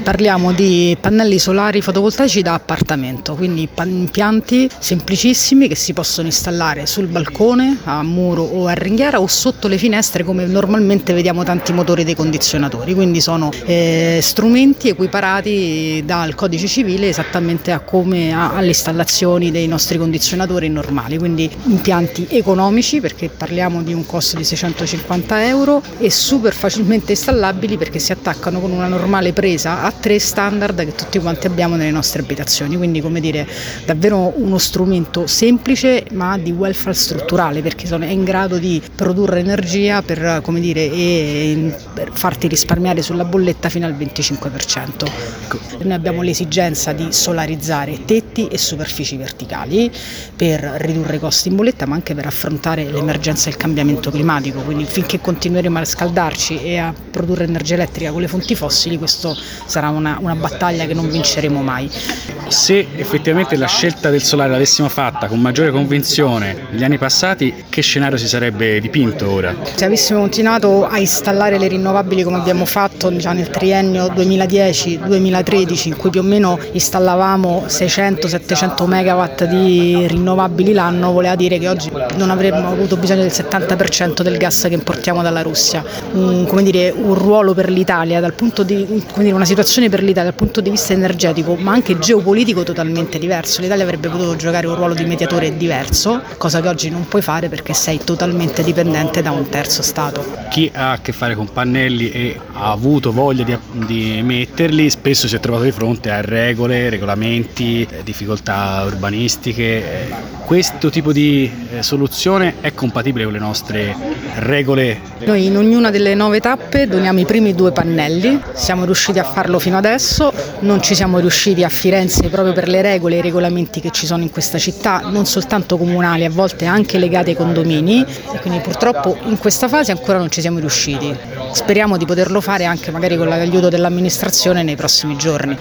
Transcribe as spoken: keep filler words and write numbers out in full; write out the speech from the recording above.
Parliamo di pannelli solari fotovoltaici da appartamento, quindi impianti semplicissimi che si possono installare sul balcone, a muro o a ringhiera o sotto le finestre come normalmente vediamo tanti motori dei condizionatori, quindi sono eh, strumenti equiparati dal codice civile esattamente a come a, alle installazioni dei nostri condizionatori normali, quindi impianti economici perché parliamo di un costo di seicentocinquanta euro e super facilmente installabili perché si attaccano con una normale presa a tre standard che tutti quanti abbiamo nelle nostre abitazioni, quindi come dire davvero uno strumento semplice ma di welfare strutturale perché sono, è in grado di produrre energia per, come dire, e per farti risparmiare sulla bolletta fino al venticinque per cento. Noi abbiamo l'esigenza di solarizzare tetti e superfici verticali per ridurre i costi in bolletta ma anche per affrontare l'emergenza del cambiamento climatico, quindi finché continueremo a scaldarci e a produrre energia elettrica con le fonti fossili questo sarà una, una battaglia che non vinceremo mai. Se effettivamente la scelta del solare l'avessimo fatta con maggiore convinzione negli anni passati, che scenario si sarebbe dipinto ora? Se avessimo continuato a installare le rinnovabili come abbiamo fatto già nel triennio duemiladieci duemilatredici in cui più o meno installavamo seicento settecento megawatt di rinnovabili l'anno, voleva dire che oggi non avremmo avuto bisogno del settanta per cento del gas che importiamo dalla Russia. Un, come dire, un ruolo per l'Italia dal punto di come dire, una situazione per l'Italia dal punto di vista energetico ma anche geopolitico totalmente diverso. L'Italia avrebbe potuto giocare un ruolo di mediatore diverso, cosa che oggi non puoi fare perché sei totalmente dipendente da un terzo Stato. Chi ha a che fare con pannelli e ha avuto voglia di, di metterli spesso si è trovato di fronte a regole, regolamenti, difficoltà urbanistiche. Questo tipo di eh, soluzione è compatibile con le nostre regole? Noi in ognuna delle nove tappe doniamo i primi due pannelli, siamo riusciti a farlo fino adesso, non ci siamo riusciti a Firenze proprio per le regole e i regolamenti che ci sono in questa città, non soltanto comunali, a volte anche legati ai condomini e quindi purtroppo in questa fase ancora non ci siamo riusciti. Speriamo di poterlo fare anche magari con l'aiuto dell'amministrazione nei prossimi giorni.